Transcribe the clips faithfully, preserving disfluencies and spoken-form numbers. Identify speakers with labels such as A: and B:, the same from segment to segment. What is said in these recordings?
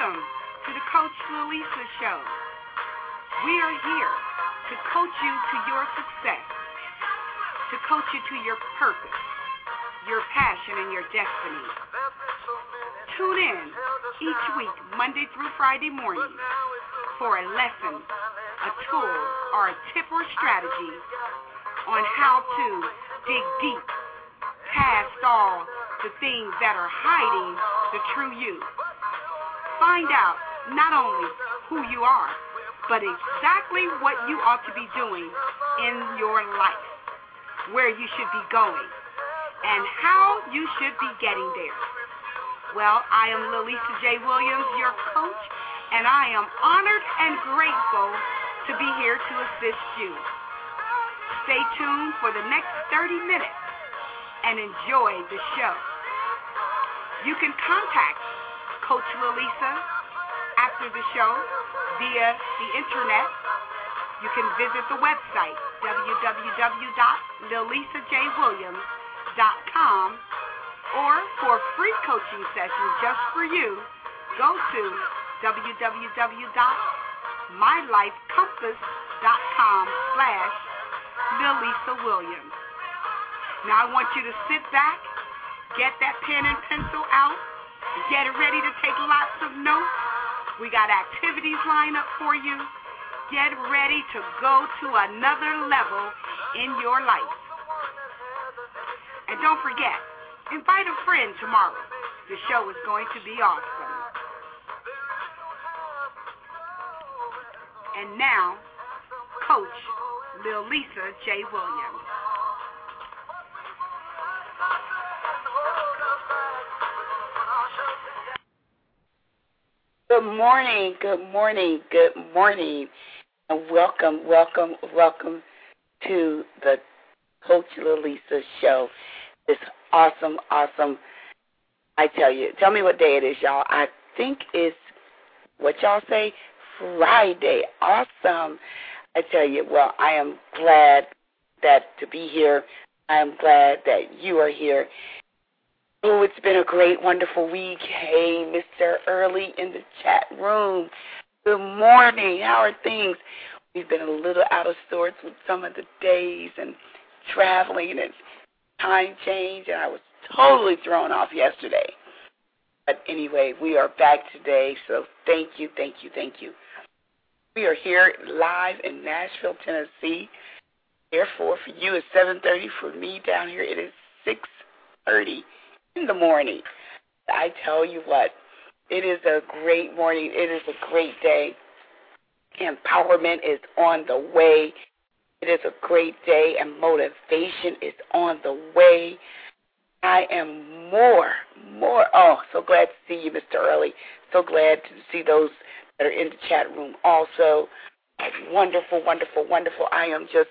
A: Welcome to the Coach Lalisa Show. We are here to coach you to your success, to coach you to your purpose, your passion, and your destiny. Tune in each week, Monday through Friday morning, for a lesson, a tool, or a tip or strategy on how to dig deep past all the things that are hiding the true you. Find out not only who you are, but exactly what you ought to be doing in your life, where you should be going, and how you should be getting there. Well, I am Lalisa J. Williams, your coach, and I am honored and grateful to be here to assist you. Stay tuned for the next thirty minutes and enjoy the show. You can contact Coach Lalisa after the show via the internet. You can visit the website, w w w dot lalisa j williams dot com, or for free coaching sessions just for you, go to w w w dot my life compass dot com slash lalisa williams. Now I want you to sit back, get that pen and pencil out, get ready to take lots of notes. We got activities lined up for you. Get ready to go to another level in your life. And don't forget, invite a friend tomorrow. The show is going to be awesome. And now, Coach Lalisa J. Williams.
B: Good morning, good morning, good morning, and welcome, welcome, welcome to the Coach Lalisa Show. This awesome, awesome, I tell you, tell me what day it is, y'all. I think it's, what y'all say, Friday. Awesome. I tell you, well, I am glad that to be here. I am glad that you are here. Oh, it's been a great, wonderful week. Hey, Mister Early in the chat room. Good morning. How are things? We've been a little out of sorts with some of the days and traveling and time change, and I was totally thrown off yesterday. But anyway, we are back today, so thank you, thank you, thank you. We are here live in Nashville, Tennessee. Therefore, for you, it's seven thirty. For me down here, it is six thirty. In the morning. I tell you what, it is a great morning. It is a great day. Empowerment is on the way. It is a great day, and motivation is on the way. I am more, more, oh, so glad to see you, Mister Early. So glad to see those that are in the chat room also. Wonderful, wonderful, wonderful. I am just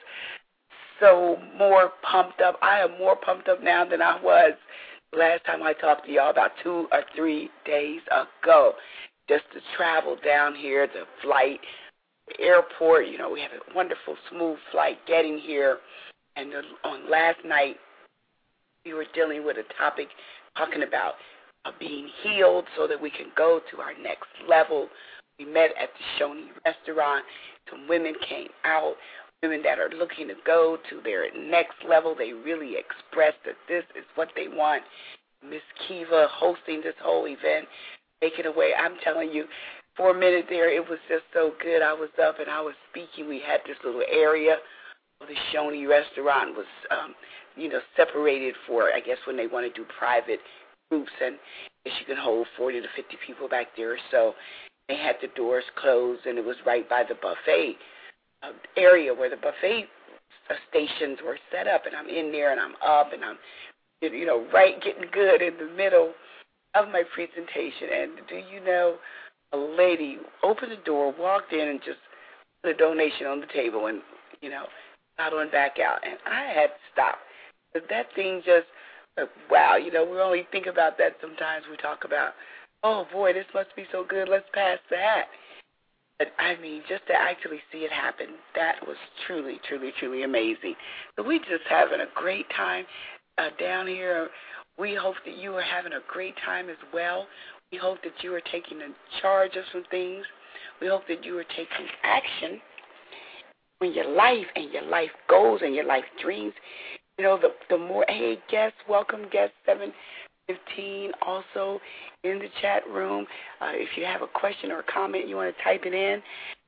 B: so more pumped up. I am more pumped up now than I was last time I talked to y'all about two or three days ago. Just to travel down here, the flight, the airport, you know, we had a wonderful, smooth flight getting here. And on last night, we were dealing with a topic talking about uh, being healed so that we can go to our next level. We met at the Shoney restaurant. Some women came out, women that are looking to go to their next level. They really expressed that this is what they want. Miss Kiva hosting this whole event, taking away. I'm telling you, for a minute there, it was just so good. I was up and I was speaking. We had this little area of the Shoney restaurant was, um, you know, separated for, I guess, when they want to do private groups, and I guess you can hold forty to fifty people back there. So they had the doors closed, and it was right by the buffet uh, area where the buffet uh, stations were set up, and I'm in there, and I'm up, and I'm, you know, right getting good in the middle of my presentation. And do you know, a lady opened the door, walked in, and just put a donation on the table and, you know, got on back out. And I had to stop. But that thing just, uh, wow, you know, we only think about that sometimes. We talk about, oh, boy, this must be so good, let's pass that. But, I mean, just to actually see it happen, that was truly, truly, truly amazing. So we just having a great time uh, down here. We hope that you are having a great time as well. We hope that you are taking charge of some things. We hope that you are taking action in your life and your life goals and your life dreams. You know, the the more, hey, guests, welcome, guest seven fifteen, also in the chat room. Uh, if you have a question or a comment, you want to type it in,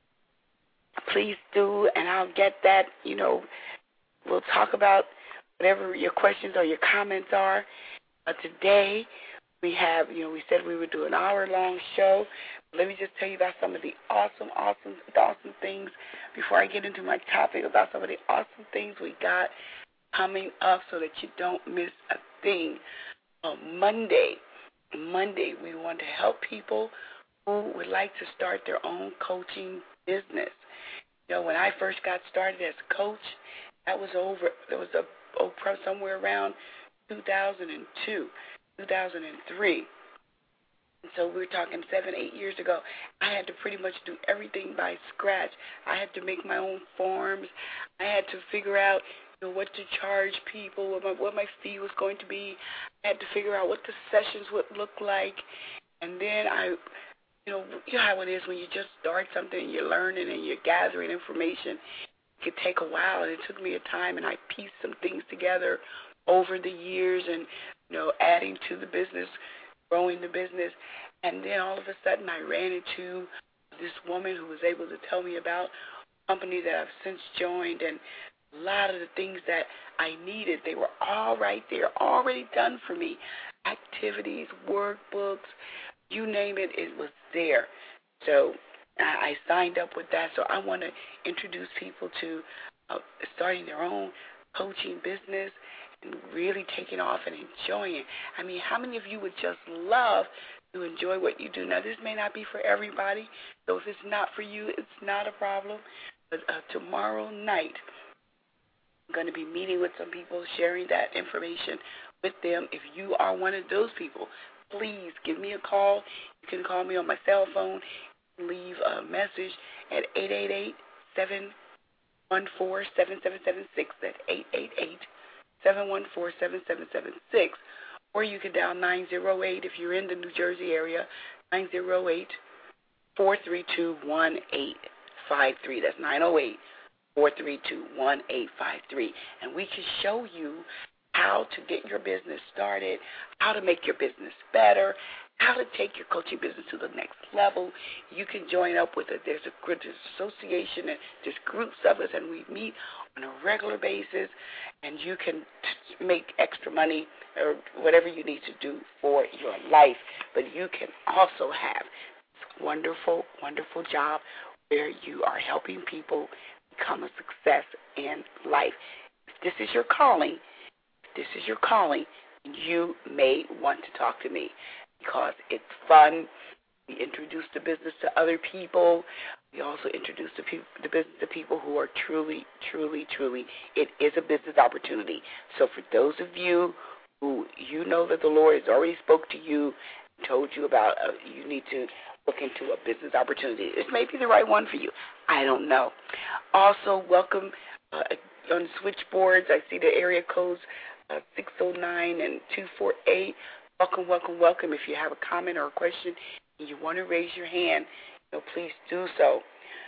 B: please do, and I'll get that. You know, we'll talk about whatever your questions or your comments are. Uh, today, we have, you know, we said we would do an hour-long show. Let me just tell you about some of the awesome, awesome, awesome things before I get into my topic about some of the awesome things we got coming up so that you don't miss a thing. On Monday, Monday, we want to help people who would like to start their own coaching business. You know, when I first got started as a coach, that was over, there was a, oh, somewhere around two thousand two, two thousand three. And so we're talking seven, eight years ago. I had to pretty much do everything by scratch. I had to make my own forms. I had to figure out, you know, what to charge people, what my, what my fee was going to be. I had to figure out what the sessions would look like. And then I, you know, you know how it is when you just start something and you're learning and you're gathering information. It could take a while, and it took me a time, and I pieced some things together over the years and, you know, adding to the business, growing the business. And then all of a sudden I ran into this woman who was able to tell me about a company that I've since joined, and a lot of the things that I needed, they were all right there, already done for me. Activities, workbooks, you name it, it was there. So I signed up with that. So I want to introduce people to uh, starting their own coaching business and really taking off and enjoying it. I mean, how many of you would just love to enjoy what you do? Now, this may not be for everybody, so if it's not for you, it's not a problem. But uh, tomorrow night, I'm going to be meeting with some people, sharing that information with them. If you are one of those people, please give me a call. You can call me on my cell phone, leave a message at eight eight eight, seven one four, seven seven seven six. That's eight eight eight, seven one four, seven seven seven six. Or you can dial nine zero eight if you're in the New Jersey area, nine zero eight, four three two, one eight five three. That's nine zero eight, four three two, one eight five three. And we can show you how to get your business started, how to make your business better, how to take your coaching business to the next level. You can join up with it. There's a there's association and there's groups of us, and we meet on a regular basis, and you can t- make extra money or whatever you need to do for your life. But you can also have this wonderful, wonderful job where you are helping people become a success in life. If this is your calling, if this is your calling, you may want to talk to me because it's fun. We introduce the business to other people. We also introduce the, pe- the business to people who are truly, truly, truly, it is a business opportunity. So for those of you who you know that the Lord has already spoke to you, told you about, uh, you need to look into a business opportunity. It may be the right one for you. I don't know. Also, welcome uh, on switchboards. I see the area codes uh, six oh nine and two four eight. Welcome, welcome, welcome. If you have a comment or a question and you want to raise your hand, you know, please do so.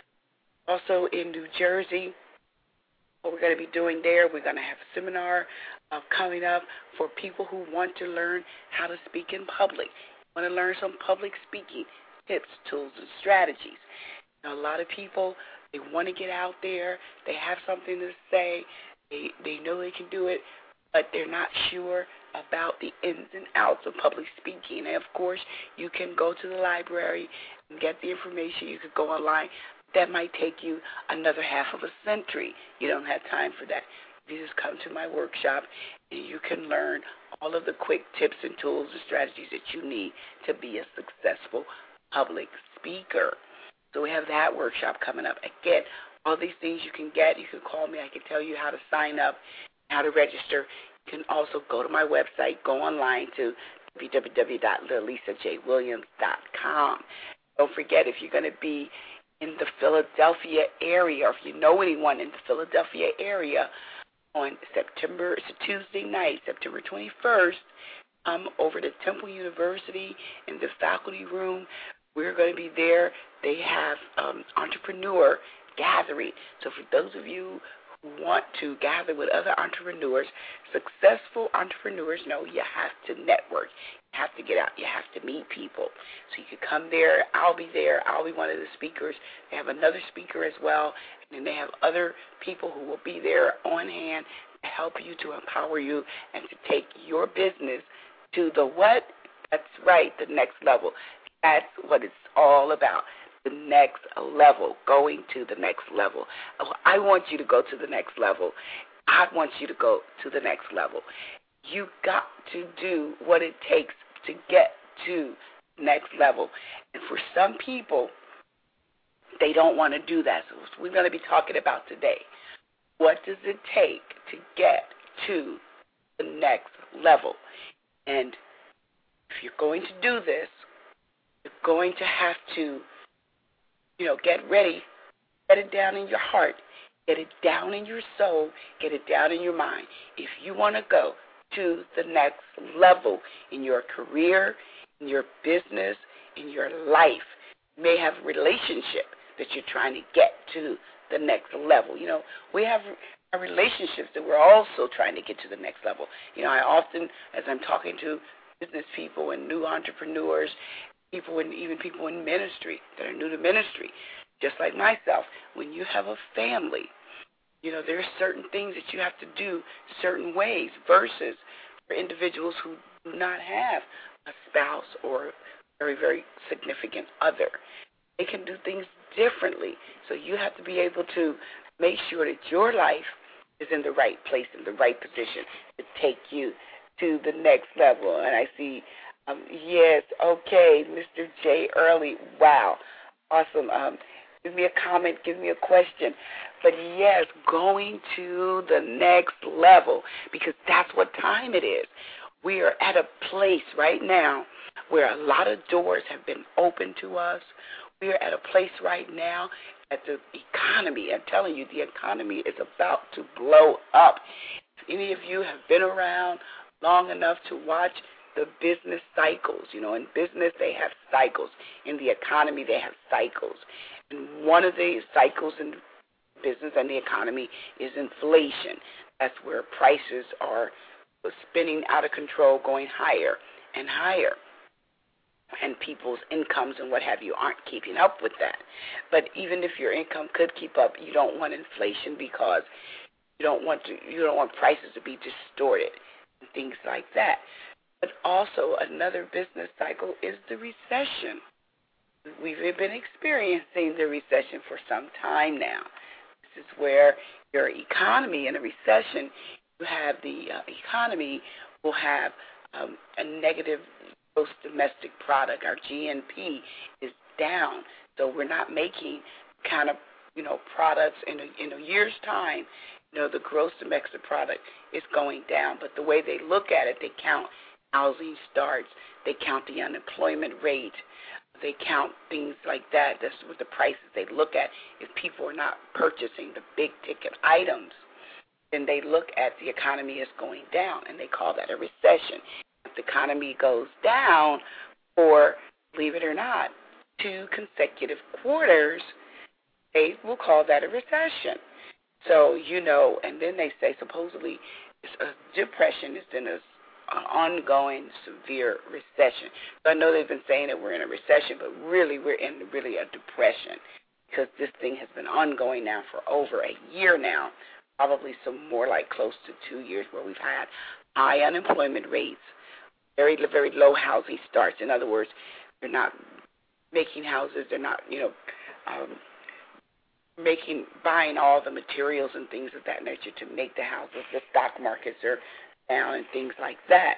B: Also in New Jersey, what we're going to be doing there, we're going to have a seminar uh, coming up for people who want to learn how to speak in public, want to learn some public speaking tips, tools, and strategies. You know, a lot of people, they want to get out there, they have something to say, they, they know they can do it, but they're not sure about the ins and outs of public speaking. And, of course, you can go to the library and get the information. You could go online. That might take you another half of a century. You don't have time for that. You just come to my workshop, and you can learn all of the quick tips and tools and strategies that you need to be a successful public speaker. So we have that workshop coming up. Again, all these things you can get. You can call me. I can tell you how to sign up, how to register. You can also go to my website, go online to w w w dot lisa j williams dot com. Don't forget, if you're going to be in the Philadelphia area, or if you know anyone in the Philadelphia area, on September, it's a Tuesday night, September twenty-first, come over to Temple University in the faculty room. We're going to be there. They have um, entrepreneur gathering. So for those of you who want to gather with other entrepreneurs, successful entrepreneurs know you have to network. You have to get out. You have to meet people. So you can come there. I'll be there. I'll be one of the speakers. They have another speaker as well, and then they have other people who will be there on hand to help you, to empower you, and to take your business to the what? That's right, the next level. That's what it's all about, the next level, going to the next level. I want you to go to the next level. I want you to go to the next level. You got to do what it takes to get to the next level. And for some people, they don't want to do that. So we're going to be talking about today, what does it take to get to the next level? And if you're going to do this, you're going to have to, you know, get ready, get it down in your heart, get it down in your soul, get it down in your mind. If you want to go to the next level in your career, in your business, in your life, you may have a relationship that you're trying to get to the next level. You know, we have our relationships that we're also trying to get to the next level. You know, I often, as I'm talking to business people and new entrepreneurs, people and even people in ministry that are new to ministry, just like myself, when you have a family, you know, there are certain things that you have to do certain ways versus for individuals who do not have a spouse or a very, very significant other. They can do things differently. So you have to be able to make sure that your life is in the right place, in the right position to take you to the next level. And I see, um, yes, okay, Mister J. Early, wow, awesome. Um, give me a comment, give me a question. But yes, going to the next level, because that's what time it is. We are at a place right now where a lot of doors have been opened to us. We are at a place right now that the economy, I'm telling you, the economy is about to blow up. If any of you have been around long enough to watch the business cycles, you know, in business they have cycles. In the economy they have cycles. And one of the cycles in business and the economy is inflation. That's where prices are spinning out of control, going higher and higher. And people's incomes and what have you aren't keeping up with that. But even if your income could keep up, you don't want inflation because you don't want to, you don't want prices to be distorted and things like that. But also another business cycle is the recession. We've been experiencing the recession for some time now. This is where your economy in a recession, you have the uh, economy will have um, a negative gross domestic product. Our G N P is down, so we're not making kind of, you know, products in a, in a year's time. You know, the gross domestic product is going down, but the way they look at it, they count housing starts, they count the unemployment rate, they count things like that. That's what the prices they look at. If people are not purchasing the big ticket items, then they look at the economy as going down, and they call that a recession. If the economy goes down for, believe it or not, two consecutive quarters, they will call that a recession. So, you know, and then they say supposedly it's a depression is in a, an ongoing severe recession. So I know they've been saying that we're in a recession, but really we're in really a depression because this thing has been ongoing now for over a year now, probably some more like close to two years where we've had high unemployment rates, very, very low housing starts. In other words, they're not making houses, they're not, you know, um, making, buying all the materials and things of that nature to make the houses. The stock markets are down and things like that.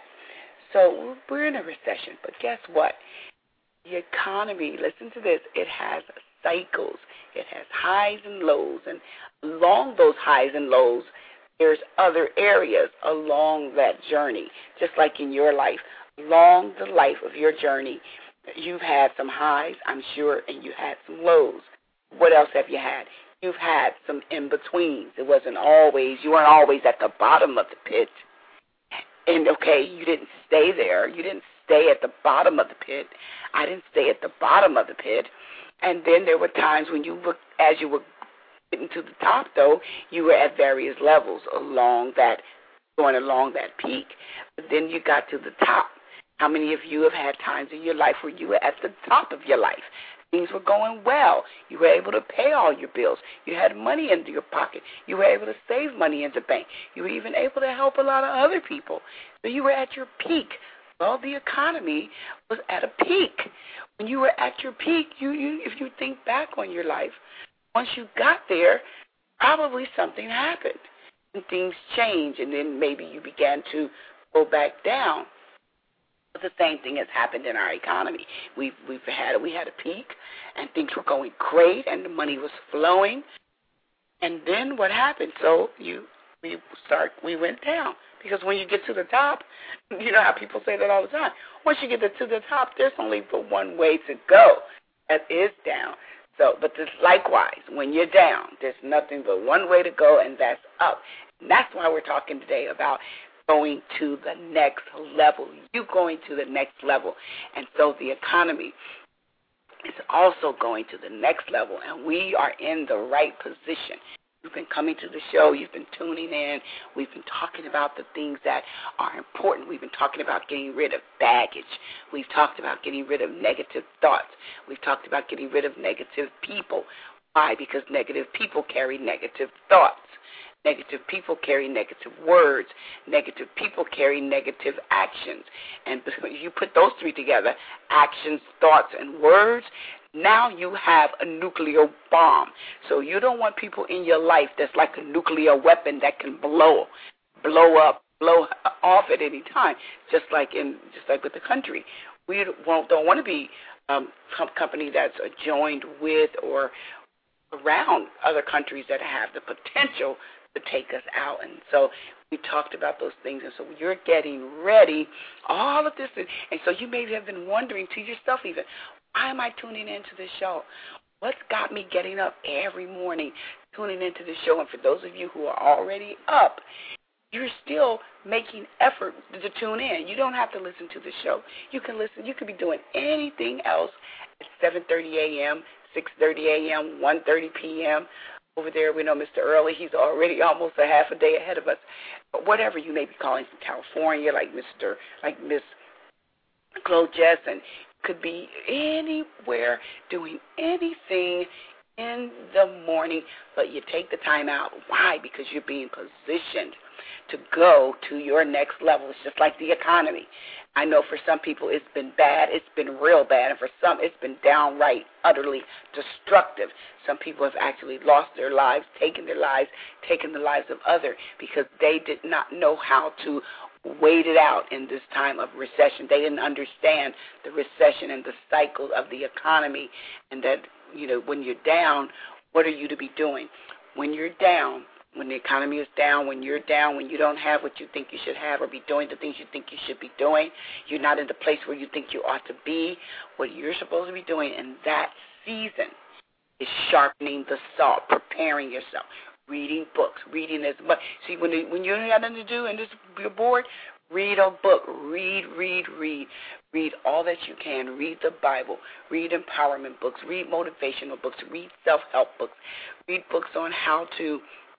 B: So we're in a recession. But guess what? The economy, listen to this, it has cycles. It has highs and lows. And along those highs and lows, there's other areas along that journey, just like in your life. Along the life of your journey, you've had some highs, I'm sure, and you had some lows. What else have you had? You've had some in-betweens. It wasn't always, you weren't always at the bottom of the pit. And, okay, you didn't stay there. You didn't stay at the bottom of the pit. I didn't stay at the bottom of the pit. And then there were times when you were, as you were getting to the top, though, you were at various levels along that, going along that peak. But then you got to the top. How many of you have had times in your life where you were at the top of your life? Things were going well. You were able to pay all your bills. You had money in your pocket. You were able to save money in the bank. You were even able to help a lot of other people. So you were at your peak. Well, the economy was at a peak. When you were at your peak, you, you if you think back on your life, once you got there, probably something happened. And things changed, and then maybe you began to go back down. But the same thing has happened in our economy. We've we've had we had a peak, and things were going great, and the money was flowing. And then what happened? So you we start we went down, because when you get to the top, you know how people say that all the time. Once you get to the top, there's only but one way to go. That is down. So, but this, likewise, when you're down, there's nothing but one way to go, and that's up. And that's why we're talking today about going to the next level. You going to the next level. And so the economy is also going to the next level, and we are in the right position. You've been coming to the show. You've been tuning in. We've been talking about the things that are important. We've been talking about getting rid of baggage. We've talked about getting rid of negative thoughts. We've talked about getting rid of negative people. Why? Because negative people carry negative thoughts. Negative people carry negative words. Negative people carry negative actions. And you put those three together, actions, thoughts, and words, now you have a nuclear bomb. So you don't want people in your life that's like a nuclear weapon that can blow, blow up, blow off at any time. Just like in, just like with the country, we don't, don't want to be um, some company that's joined with or around other countries that have the potential to take us out. And so we talked about those things, and so you're getting ready, all of this, and, and so you may have been wondering to yourself even, why am I tuning into this show? What's got me getting up every morning, tuning into this show? And for those of you who are already up, you're still making effort to tune in. You don't have to listen to the show. You can listen. You could be doing anything else at seven thirty a.m., six thirty a.m., one thirty p.m., over there, we know Mister Early, he's already almost a half a day ahead of us. But whatever you may be calling from California, like Mister, like Miss Chloe Jess, and could be anywhere doing anything in the morning, but you take the time out. Why? Because you're being positioned to go to your next level. It's just like the economy. I know for some people it's been bad, it's been real bad, and for some it's been downright, utterly destructive. Some people have actually lost their lives, taken their lives, taken the lives of others because they did not know how to wait it out in this time of recession. They didn't understand the recession and the cycle of the economy, and that, you know, when you're down, what are you to be doing? When you're down, when the economy is down, when you're down, when you don't have what you think you should have or be doing the things you think you should be doing, you're not in the place where you think you ought to be, what you're supposed to be doing in that season is sharpening the saw, preparing yourself, reading books, reading as much. See, when you, when you don't have nothing to do and just you're bored, read a book. Read, read, read. Read all that you can. Read the Bible. Read empowerment books. Read motivational books. Read self-help books. Read books on how to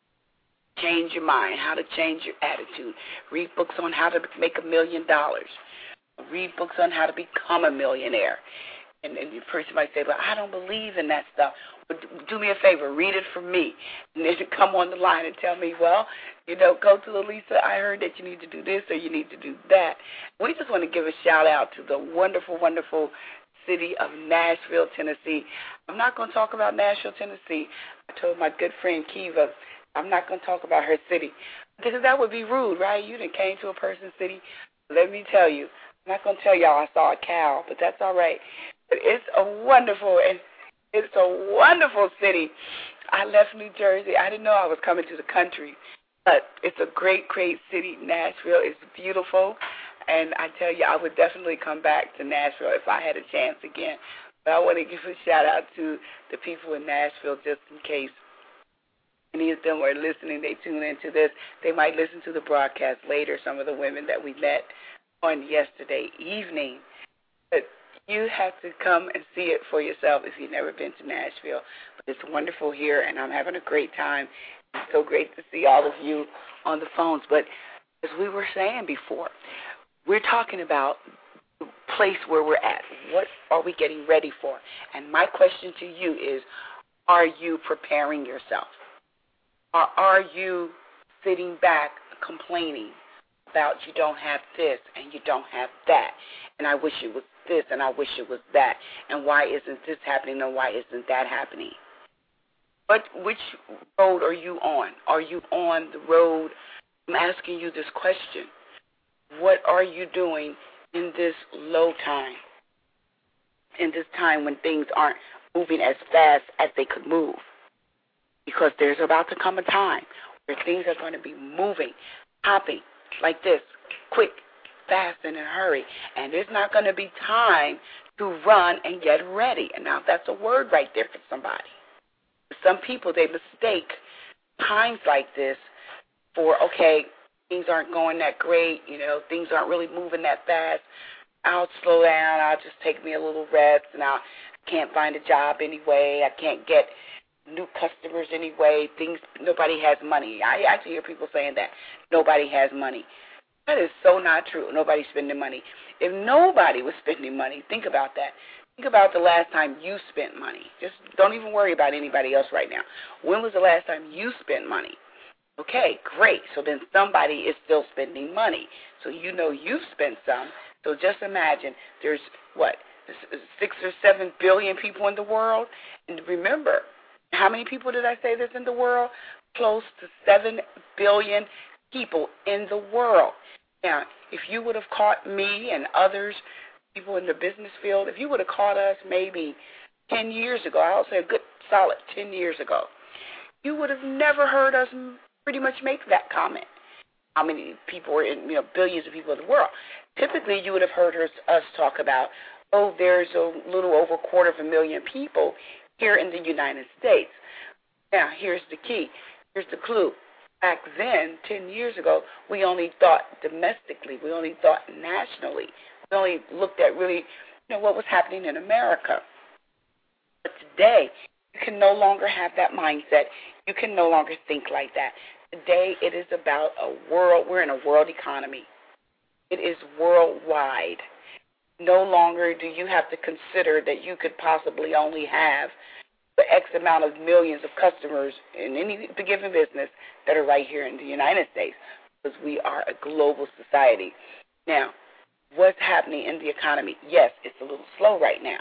B: change your mind, how to change your attitude. Read books on how to make a million dollars. Read books on how to become a millionaire. And, and the person might say, but I don't believe in that stuff. But do me a favor, read it for me. And then come on the line and tell me, well, you know, go to Lisa, I heard that you need to do this or you need to do that. We just want to give a shout-out to the wonderful, wonderful city of Nashville, Tennessee. I'm not going to talk about Nashville, Tennessee. I told my good friend Kiva, I'm not going to talk about her city because that would be rude, right? You done came to a person's city. Let me tell you, I'm not going to tell y'all I saw a cow, but that's all right. But it's a wonderful and it's a wonderful city. I left New Jersey. I didn't know I was coming to the country, but it's a great, great city. Nashville is beautiful, and I tell you, I would definitely come back to Nashville if I had a chance again. But I want to give a shout out to the people in Nashville just in case any of them are listening, they tune into this. They might listen to the broadcast later, some of the women that we met on yesterday evening. But you have to come and see it for yourself if you've never been to Nashville. But it's wonderful here, and I'm having a great time. It's so great to see all of you on the phones. But as we were saying before, we're talking about the place where we're at. What are we getting ready for? And my question to you is, are you preparing yourself? Or are you sitting back complaining about you don't have this and you don't have that, and I wish it was this and I wish it was that, and why isn't this happening and why isn't that happening? But which road are you on? Are you on the road? I'm asking you this question. What are you doing in this low time, in this time when things aren't moving as fast as they could move? Because there's about to come a time where things are going to be moving, hopping like this, quick, fast, and in a hurry. And there's not going to be time to run and get ready. And now that's a word right there for somebody. Some people, they mistake times like this for, okay, things aren't going that great, you know, things aren't really moving that fast. I'll slow down. I'll just take me a little rest, and I can't find a job anyway. I can't get new customers anyway. Things, nobody has money. I actually hear people saying that. Nobody has money. That is so not true. Nobody's spending money. If nobody was spending money, think about that. Think about the last time you spent money. Just don't even worry about anybody else right now. When was the last time you spent money? Okay, great. So then somebody is still spending money. So you know you've spent some. So just imagine there's, what, six or seven billion people in the world. And remember, how many people did I say there's in the world? Close to seven billion people in the world. Now, if you would have caught me and others, people in the business field, if you would have caught us maybe ten years ago, I'll say a good solid ten years ago, you would have never heard us pretty much make that comment. How many people are in, you know, billions of people in the world. Typically, you would have heard us, us talk about, oh, there's a little over a quarter of a million people here in the United States. Now, here's the key. Here's the clue. Back then, ten years ago, we only thought domestically. We only thought nationally. We only looked at really, you know, what was happening in America. But today, you can no longer have that mindset. You can no longer think like that. Today, it is about a world. We're in a world economy. It is worldwide. No longer do you have to consider that you could possibly only have the X amount of millions of customers in any given business that are right here in the United States, because we are a global society. Now, what's happening in the economy? Yes, it's a little slow right now.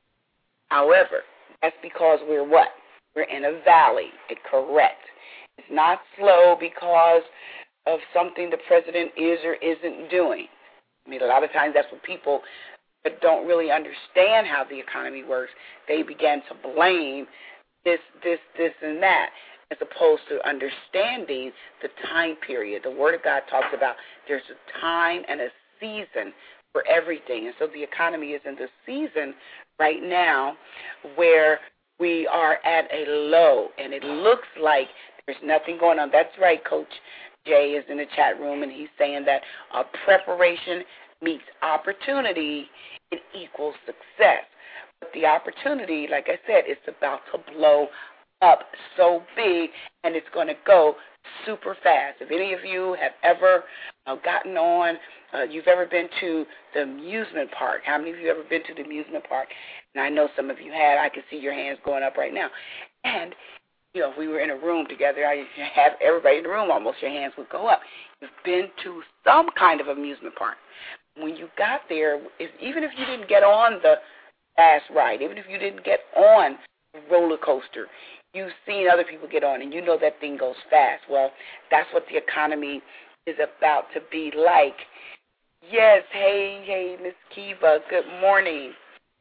B: However, that's because we're what? We're in a valley. It's correct. It's not slow because of something the president is or isn't doing. I mean, a lot of times that's what people that don't really understand how the economy works, they begin to blame this, this, this, and that, as opposed to understanding the time period. The Word of God talks about there's a time and a season for everything. And so the economy is in the season right now where we are at a low, and it looks like there's nothing going on. That's right, Coach Jay is in the chat room, and he's saying that uh, preparation meets opportunity, it equals success. But the opportunity, like I said, it's about to blow up so big, and it's going to go super fast. If any of you have ever uh, gotten on, uh, you've ever been to the amusement park, how many of you have ever been to the amusement park? And I know some of you had. I can see your hands going up right now. And, you know, if we were in a room together, I have everybody in the room, almost your hands would go up. You've been to some kind of amusement park. When you got there, if, even if you didn't get on the fast ride, even if you didn't get on the roller coaster, you've seen other people get on, and you know that thing goes fast. Well, that's what the economy is about to be like. Yes, hey, hey, Miss Kiva, good morning.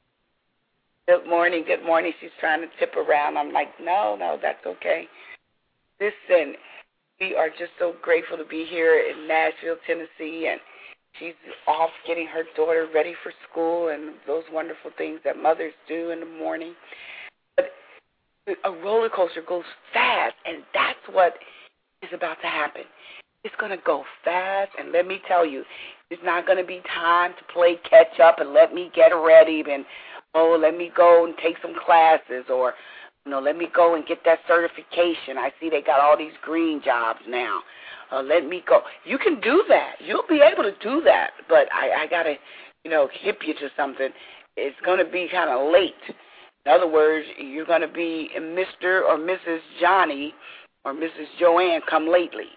B: Good morning, good morning. She's trying to tip around. I'm like, no, no, that's okay. Listen, we are just so grateful to be here in Nashville, Tennessee, and she's off getting her daughter ready for school and those wonderful things that mothers do in the morning. But a roller coaster goes fast, and that's what is about to happen. It's going to go fast, and let me tell you, it's not going to be time to play catch up and let me get ready and, oh, let me go and take some classes, or, you know, let me go and get that certification. I see they got all these green jobs now. Uh, let me go. You can do that. You'll be able to do that, but I, I got to, you know, hip you to something. It's going to be kind of late. In other words, you're going to be Mister or Missus Johnny or Missus Joanne come lately.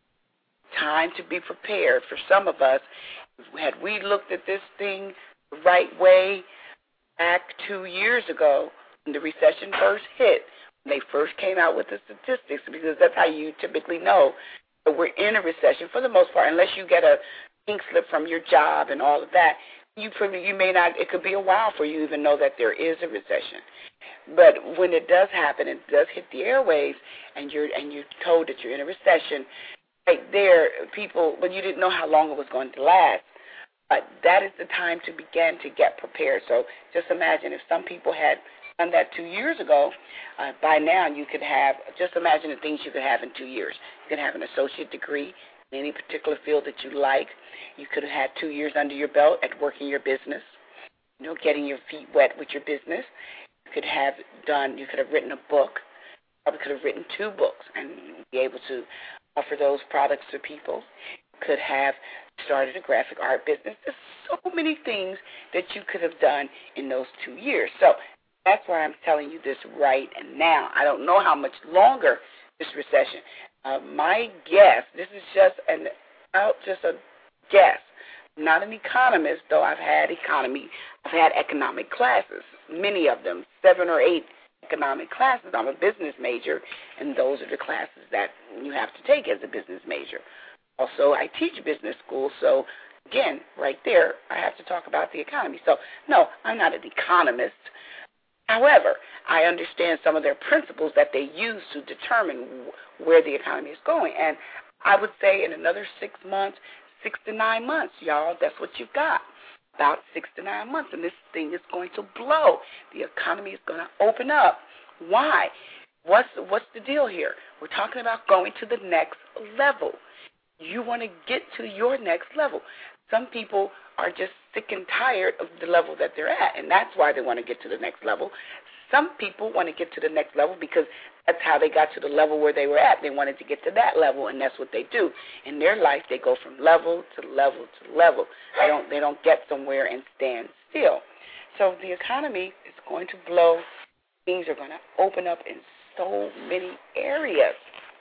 B: Time to be prepared. For some of us, had we looked at this thing the right way back two years ago when the recession first hit, when they first came out with the statistics, because that's how you typically know that we're in a recession for the most part, unless you get a pink slip from your job and all of that. You probably, you may not, it could be a while for you to even know that there is a recession. But when it does happen, it does hit the airwaves, and you're and you're told that you're in a recession, right there, people, but you didn't know how long it was going to last. But that is the time to begin to get prepared. So just imagine if some people had done that two years ago, uh, by now you could have, just imagine the things you could have in two years. You could have an associate degree in any particular field that you like. You could have had two years under your belt at working your business, you know, getting your feet wet with your business. You could have done, you could have written a book, probably could have written two books and be able to offer those products to people. You could have started a graphic art business. There's so many things that you could have done in those two years. So that's why I'm telling you this right now. I don't know how much longer this recession. Uh, my guess, this is just an out, just a guess. I'm not an economist, though I've had economy, I've had economic classes, many of them, seven or eight economic classes. I'm a business major, and those are the classes that you have to take as a business major. Also, I teach business school, so again, right there, I have to talk about the economy. So, no, I'm not an economist. However, I understand some of their principles that they use to determine where the economy is going. And I would say in another six months, six to nine months, y'all, that's what you've got. About six to nine months, and this thing is going to blow. The economy is going to open up. Why? What's what's the deal here? We're talking about going to the next level. You want to get to your next level. Some people are just sick and tired of the level that they're at, and that's why they want to get to the next level. Some people want to get to the next level because that's how they got to the level where they were at. They wanted to get to that level, and that's what they do. In their life, they go from level to level to level. They don't, they don't get somewhere and stand still. So the economy is going to blow. Things are going to open up in so many areas.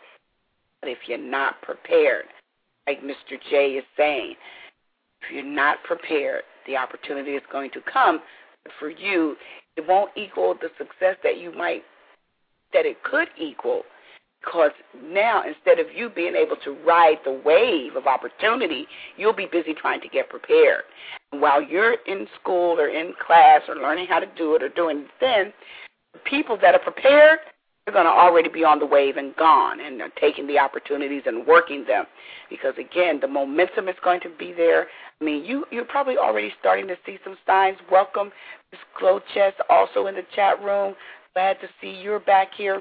B: But if you're not prepared, like Mister J is saying, if you're not prepared, the opportunity is going to come. But for you, it won't equal the success that you might, that it could equal, because now instead of you being able to ride the wave of opportunity, you'll be busy trying to get prepared. And while you're in school or in class or learning how to do it or doing it, then the people that are prepared, they're going to already be on the wave and gone and taking the opportunities and working them, because, again, the momentum is going to be there. I mean, you, you're probably already starting to see some signs. Welcome, Miz Clochess, also in the chat room. Glad to see you're back here.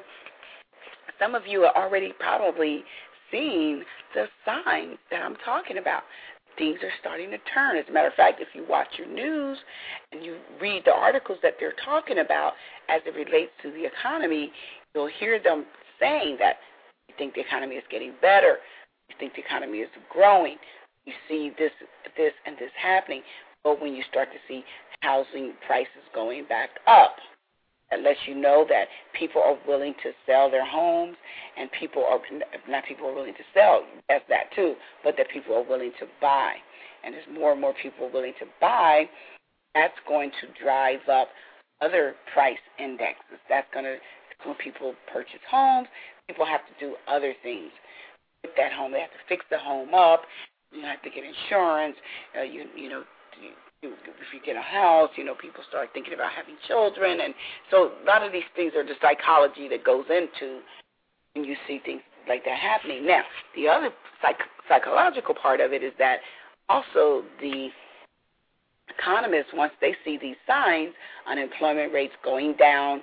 B: Some of you are already probably seeing the signs that I'm talking about. Things are starting to turn. As a matter of fact, if you watch your news and you read the articles that they're talking about as it relates to the economy, you'll hear them saying that you think the economy is getting better, you think the economy is growing, you see this, this, and this happening. But when you start to see housing prices going back up, that lets you know that people are willing to sell their homes, and people are not people are willing to sell, that's that too, but that people are willing to buy. And as more and more people are willing to buy, that's going to drive up other price indexes. That's going to, when people purchase homes, people have to do other things with that home. They have to fix the home up. You have to get insurance. Uh, you you know. You, If you get a house, you know, people start thinking about having children. And so a lot of these things are the psychology that goes into when you see things like that happening. Now, the other psych- psychological part of it is that also the economists, once they see these signs, unemployment rates going down,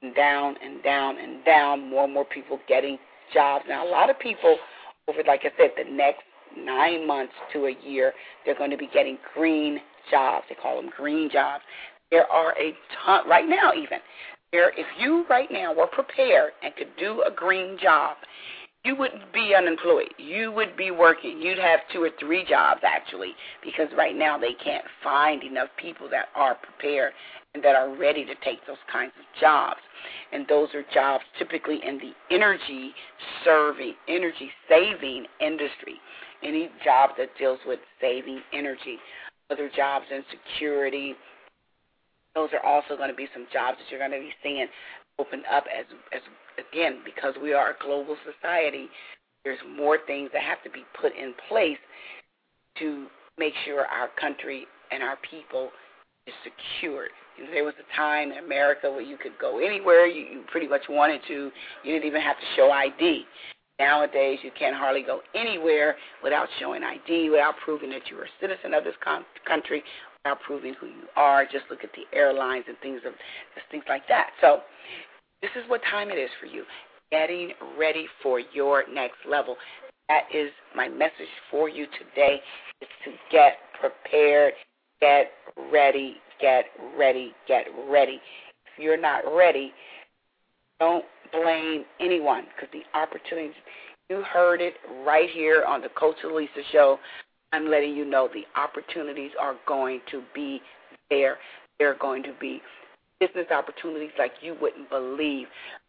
B: and down and down and down, more and more people getting jobs. Now, a lot of people over, like I said, the next nine months to a year, they're going to be getting green jobs. They call them green jobs. There are a ton, right now even, there, if you right now were prepared and could do a green job, you wouldn't be unemployed. You would be working. You'd have two or three jobs, actually, because right now they can't find enough people that are prepared and that are ready to take those kinds of jobs. And those are jobs typically in the energy serving, energy saving industry. Any job that deals with saving energy. Other jobs in security. Those are also going to be some jobs that you're going to be seeing open up as, as again, because we are a global society, there's more things that have to be put in place to make sure our country and our people is secured. You know, there was a time in America where you could go anywhere you, you pretty much wanted to. You didn't even have to show I D. Nowadays, you can't hardly go anywhere without showing I D, without proving that you're a citizen of this con- country, without proving who you are. Just look at the airlines and things of just things like that. So this is what time it is for you, getting ready for your next level. That is my message for you today, is to get prepared, get ready, get ready, get ready. If you're not ready, don't blame anyone, because the opportunities, you heard it right here on the Coach Lisa Show. I'm letting you know the opportunities are going to be there. They're going to be business opportunities like you wouldn't believe.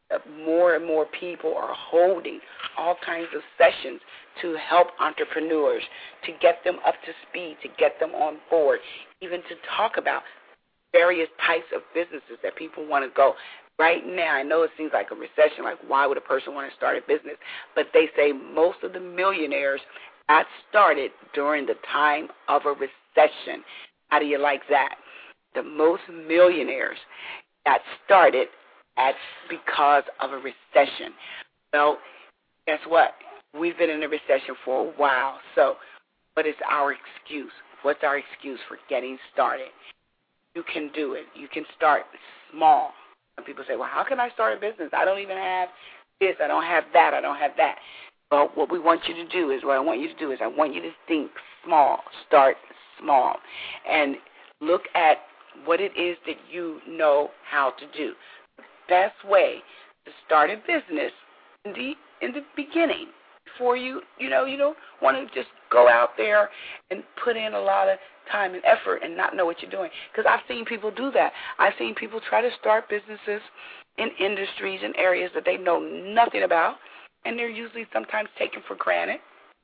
B: More and more people are holding all kinds of sessions to help entrepreneurs, to get them up to speed, to get them on board, even to talk about various types of businesses that people want to go. Right now, I know it seems like a recession, like why would a person want to start a business? But they say most of the millionaires got started during the time of a recession. How do you like that? The most millionaires got started at because of a recession. Well, guess what? We've been in a recession for a while. So what is our excuse? What's our excuse for getting started? You can do it. You can start small. Some people say, well, how can I start a business? I don't even have this. I don't have that. I don't have that. Well, what we want you to do is, what I want you to do is I want you to think small. Start small. And look at what it is that you know how to do. The best way to start a business in the in the beginning, before you, you know, you don't want to just go out there and put in a lot of time and effort and not know what you're doing. Because I've seen people do that. I've seen people try to start businesses in industries and areas that they know nothing about, and they're usually sometimes taken for granted.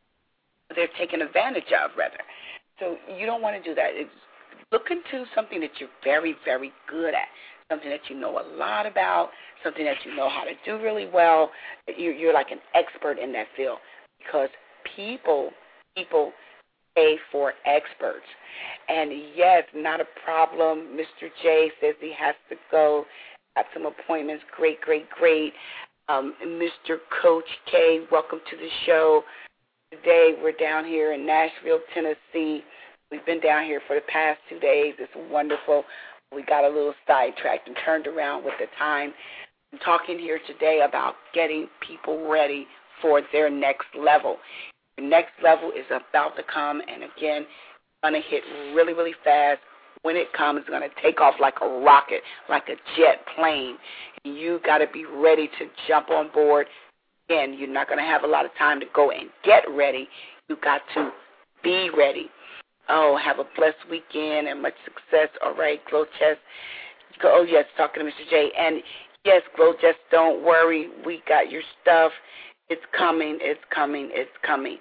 B: They're taken advantage of, rather. So you don't want to do that. It's, look into something that you're very, very good at, something that you know a lot about, something that you know how to do really well. You're, you're like an expert in that field, because people, people pay for experts. And yes, not a problem. Mister J says he has to go. Got some appointments. Great, great, great. Um, Mister Coach K, welcome to the show. Today we're down here in Nashville, Tennessee. We've been down here for the past two days. It's wonderful. We got a little sidetracked and turned around with the time. I'm talking here today about getting people ready for their next level. The next level is about to come, and again, it's going to hit really, really fast. When it comes, it's going to take off like a rocket, like a jet plane. You got to be ready to jump on board. Again, you're not going to have a lot of time to go and get ready. You got to be ready. Oh, have a blessed weekend and much success. All right, Glow Chest. Oh, yes, talking to Mister J. And, yes, Glow Chest, don't worry. We got your stuff. It's coming. It's coming. It's coming.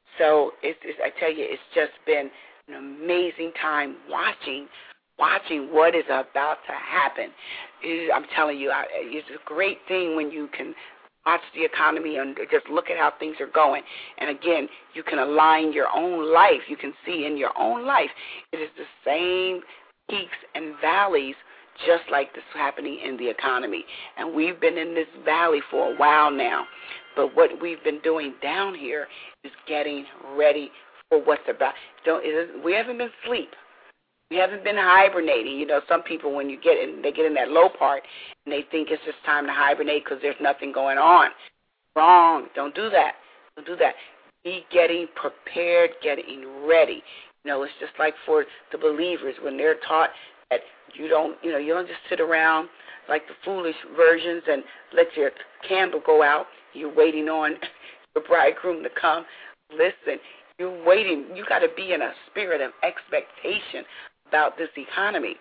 B: So it's, it's, I tell you, it's just been an amazing time watching, watching what is about to happen. It, I'm telling you, I, it's a great thing when you can watch the economy and just look at how things are going. And, again, you can align your own life. You can see in your own life it is the same peaks and valleys just like this happening in the economy. And we've been in this valley for a while now. But what we've been doing down here is getting ready for what's about. Don't, it is, we haven't been asleep. We haven't been hibernating. You know, some people, when you get in, they get in that low part, and they think it's just time to hibernate because there's nothing going on. Wrong. Don't do that. Don't do that. Be getting prepared, getting ready. You know, it's just like for the believers when they're taught that you don't, you know, you don't just sit around like the foolish versions and let your candle go out. You're waiting on the bridegroom to come. Listen, you're waiting. You got to be in a spirit of expectation about this economy,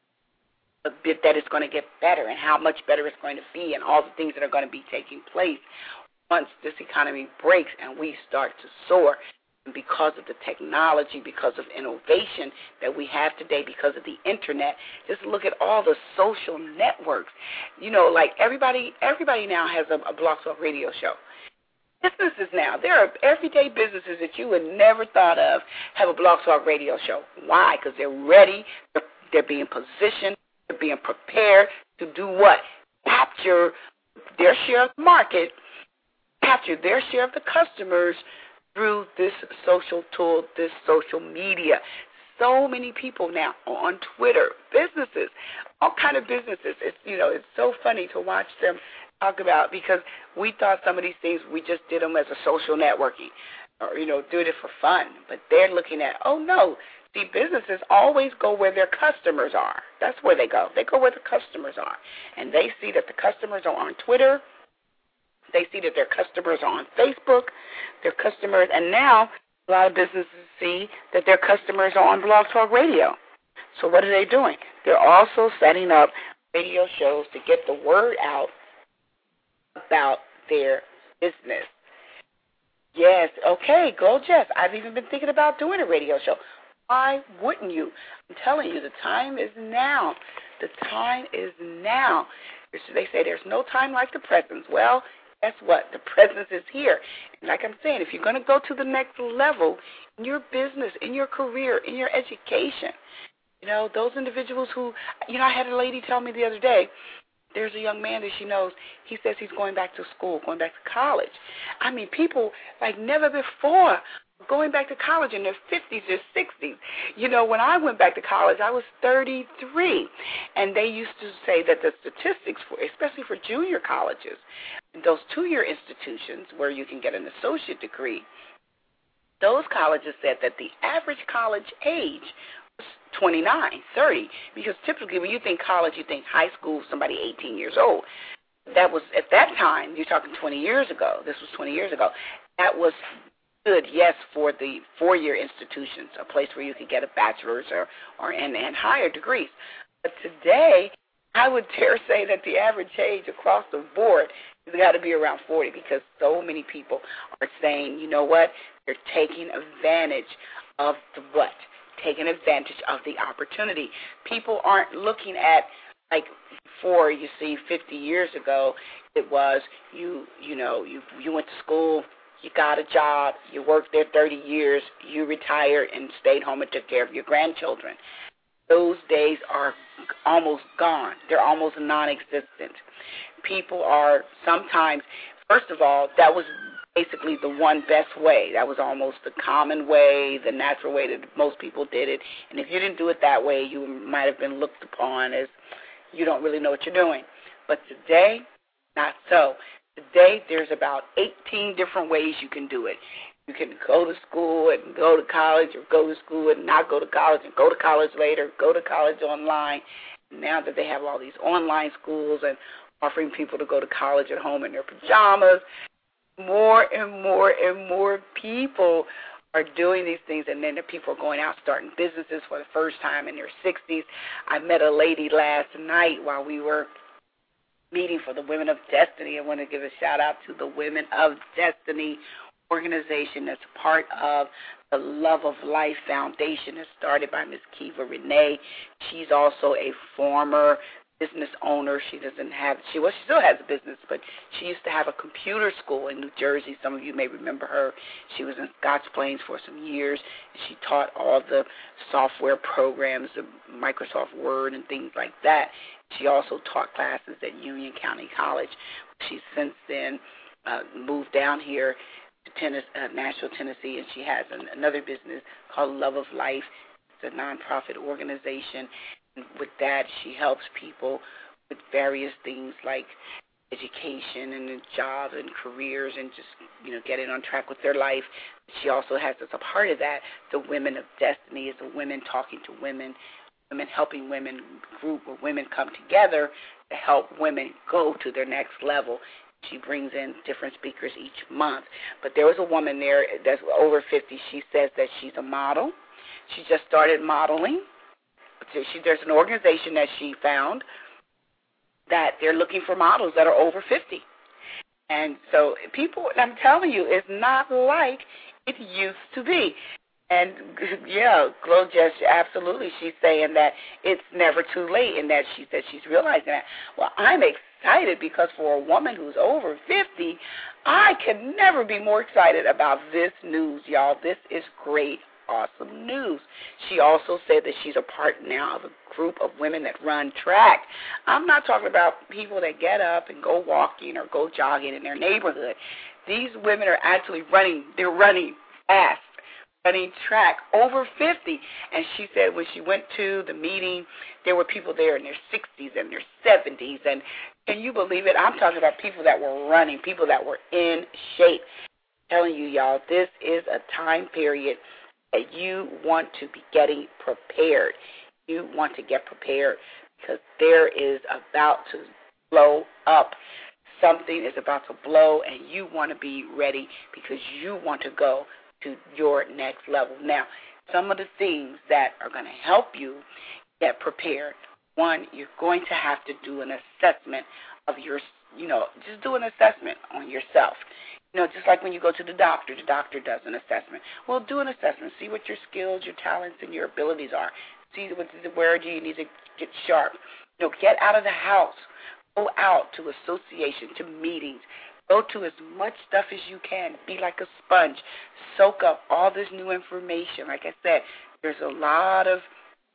B: a bit that it's going to get better and how much better it's going to be and all the things that are going to be taking place once this economy breaks and we start to soar. And because of the technology, because of innovation that we have today, because of the internet, just look at all the social networks. You know, like everybody, everybody now has a, a Blog Talk radio show. Businesses now, there are everyday businesses that you would never thought of have a Blog Talk radio show. Why? Because they're ready, they're, they're being positioned, they're being prepared to do what? Capture their share of the market, capture their share of the customers through this social tool, this social media. So many people now on Twitter, businesses, all kind of businesses. It's, you know, it's so funny to watch them talk about, because we thought some of these things, we just did them as a social networking or, you know, doing it for fun. But they're looking at, oh, no, see, businesses always go where their customers are. That's where they go. They go where the customers are. And they see that the customers are on Twitter. They see that their customers are on Facebook, their customers, and now a lot of businesses see that their customers are on Blog Talk Radio. So what are they doing? They're also setting up radio shows to get the word out about their business. Yes, okay, go Jess. I've even been thinking about doing a radio show. Why wouldn't you? I'm telling you, the time is now. The time is now. They say there's no time like the present. Well, guess what? The presence is here. And like I'm saying, if you're going to go to the next level in your business, in your career, in your education, you know, those individuals who, you know, I had a lady tell me the other day, there's a young man that she knows, he says he's going back to school, going back to college. I mean, people like never before going back to college in their fifties or sixties. You know, when I went back to college, I was thirty-three, and they used to say that the statistics, for, especially for junior colleges, those two-year institutions where you can get an associate degree, those colleges said that the average college age was twenty-nine, thirty, because typically when you think college, you think high school, somebody eighteen years old. That was, at that time, you're talking twenty years ago. This was twenty years ago. That was good, yes, for the four-year institutions, a place where you could get a bachelor's or, or and, and higher degrees. But today, I would dare say that the average age across the board has got to be around forty, because so many people are saying, you know what, they're taking advantage of the what? Taking advantage of the opportunity. People aren't looking at, like before, you see, fifty years ago, it was you, you know, you you went to school, you got a job, you worked there thirty years, you retired and stayed home and took care of your grandchildren. Those days are almost gone. They're almost non-existent. People are sometimes, first of all, that was basically the one best way. That was almost the common way, the natural way that most people did it. And if you didn't do it that way, you might have been looked upon as you don't really know what you're doing. But today, not so. Today, there's about eighteen different ways you can do it. You can go to school and go to college, or go to school and not go to college, and go to college later, go to college online. Now that they have all these online schools and offering people to go to college at home in their pajamas, more and more and more people are doing these things, and then the people are going out starting businesses for the first time in their sixties. I met a lady last night while we were meeting for the Women of Destiny. I want to give a shout-out to the Women of Destiny organization that's part of the Love of Life Foundation. It's started by Miss Kiva Renee. She's also a former business owner. She doesn't have, she well, she still has a business, but she used to have a computer school in New Jersey. Some of you may remember her. She was in Scotch Plains for some years. She taught all the software programs, the Microsoft Word and things like that. She also taught classes at Union County College. She's since then uh, moved down here to Tennessee, uh, Nashville, Tennessee, and she has an, another business called Love of Life. a nonprofit organization. And with that, she helps people with various things like education and jobs and careers and just, you know, getting on track with their life. She also has as a part of that the Women of Destiny, is a women talking to women, women helping women group where women come together to help women go to their next level. She brings in different speakers each month. But there was a woman there that's over fifty. She says that she's a model. She just started modeling. She, there's an organization that she found that they're looking for models that are over fifty. And so people, I'm telling you, it's not like it used to be. And, yeah, Glow just, absolutely, she's saying that it's never too late, and that she said she's realizing that. Well, I'm excited because for a woman who's over fifty, I can never be more excited about this news, y'all. This is great, awesome news. She also said that she's a part now of a group of women that run track. I'm not talking about people that get up and go walking or go jogging in their neighborhood. These women are actually running. They're running fast, running track, over fifty. And she said when she went to the meeting, there were people there in their sixties and their seventies. And can you believe it? I'm talking about people that were running, people that were in shape. I'm telling you, y'all, this is a time period that you want to be getting prepared. You want to get prepared because there is about to blow up. Something is about to blow, and you want to be ready because you want to go to your next level. Now, some of the things that are going to help you get prepared. One, you're going to have to do an assessment of your, you know, just do an assessment on yourself. You know, just like when you go to the doctor, the doctor does an assessment. Well, do an assessment. See what your skills, your talents, and your abilities are. See what, where do you need to get sharp. You know, get out of the house. Go out to association, to meetings. Go to as much stuff as you can. Be like a sponge. Soak up all this new information. Like I said, there's a lot of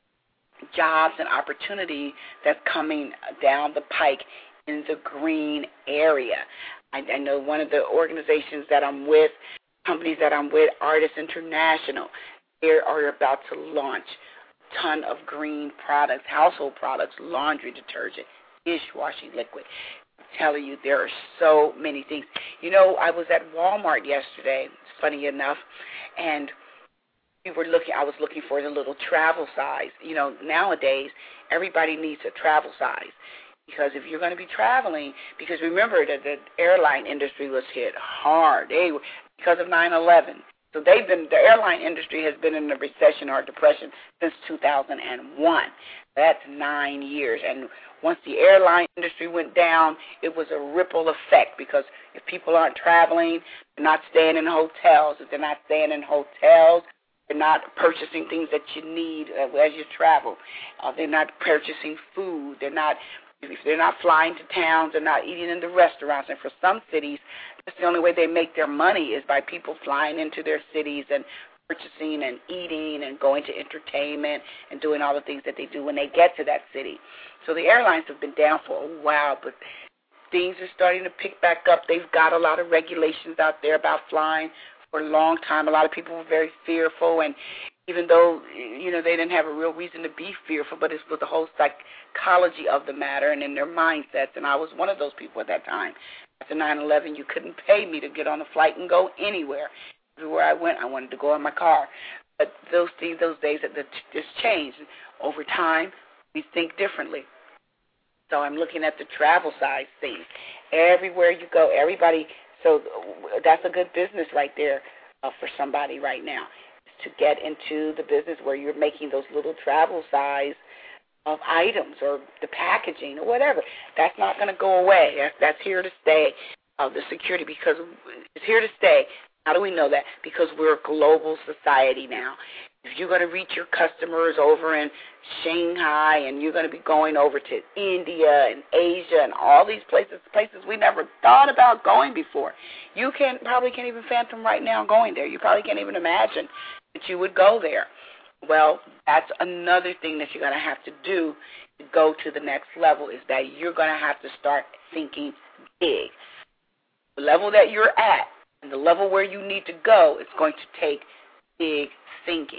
B: jobs and opportunity that's coming down the pike in the green area. I, I know one of the organizations that I'm with, companies that I'm with, Artists International, they are about to launch a ton of green products, household products, laundry detergent, dishwashing liquid. I'm telling you, there are so many things. You know, I was at Walmart yesterday, funny enough, and we were looking. I was looking for the little travel size. You know, nowadays, everybody needs a travel size. Because if you're going to be traveling, because remember that the airline industry was hit hard. They were, because of nine eleven. So they've been, the airline industry has been in a recession or a depression since two thousand one. That's nine years. And once the airline industry went down, it was a ripple effect because if people aren't traveling, they're not staying in hotels. If they're not staying in hotels, they're not purchasing things that you need as you travel. Uh, they're not purchasing food. They're not If they're not flying to towns, they're not eating in the restaurants. And for some cities, that's the only way they make their money is by people flying into their cities and purchasing and eating and going to entertainment and doing all the things that they do when they get to that city. So the airlines have been down for a while, but things are starting to pick back up. They've got a lot of regulations out there about flying for a long time. A lot of people were very fearful, and even though, you know, they didn't have a real reason to be fearful, but it's with the whole psychology of the matter and in their mindsets, and I was one of those people at that time. After nine eleven, you couldn't pay me to get on a flight and go anywhere. Everywhere I went, I wanted to go in my car. But those things, those days, that just changed. Over time, we think differently. So I'm looking at the travel size thing. Everywhere you go, everybody, so that's a good business right there uh, for somebody right now, to get into the business where you're making those little travel size of items or the packaging or whatever. That's not going to go away. That's, that's here to stay, uh, the security, because it's here to stay. How do we know that? Because we're a global society now. If you're going to reach your customers over in Shanghai and you're going to be going over to India and Asia and all these places, places we never thought about going before, you can probably can't even fathom right now going there. You probably can't even imagine that you would go there. Well, that's another thing that you're going to have to do to go to the next level, is that you're going to have to start thinking big. The level that you're at and the level where you need to go is going to take big thinking.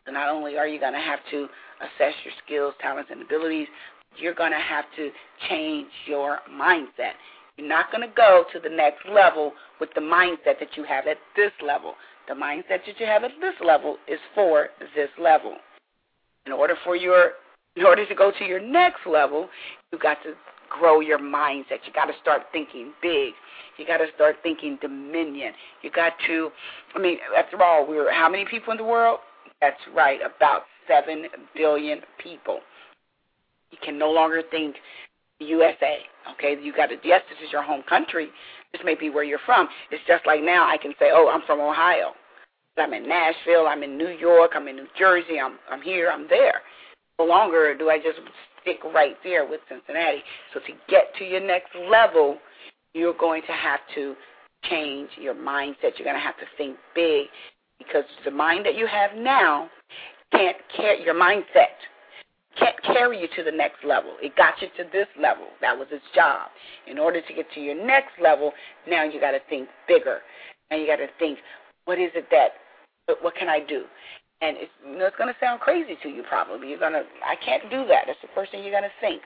B: So not only are you going to have to assess your skills, talents, and abilities, you're going to have to change your mindset. You're not going to go to the next level with the mindset that you have at this level. The mindset that you have at this level is for this level. In order for your, in order to go to your next level, you've got to grow your mindset. You got to start thinking big. You got to start thinking dominion. You got to, I mean, after all, we're how many people in the world? That's right, about seven billion people. You can no longer think U S A, okay? You got to, yes, this is your home country. This may be where you're from. It's just like now I can say, oh, I'm from Ohio. I'm in Nashville. I'm in New York. I'm in New Jersey. I'm I'm here. I'm there. No longer do I just stick right there with Cincinnati. So to get to your next level, you're going to have to change your mindset. You're going to have to think big because the mind that you have now can't carry your mindset. Can't carry you to the next level. It got you to this level. That was its job. In order to get to your next level, now you got to think bigger. And you got to think, what is it that, what can I do? And it's, you know, it's going to sound crazy to you probably. You're going to, I can't do that. That's the first thing you're going to think.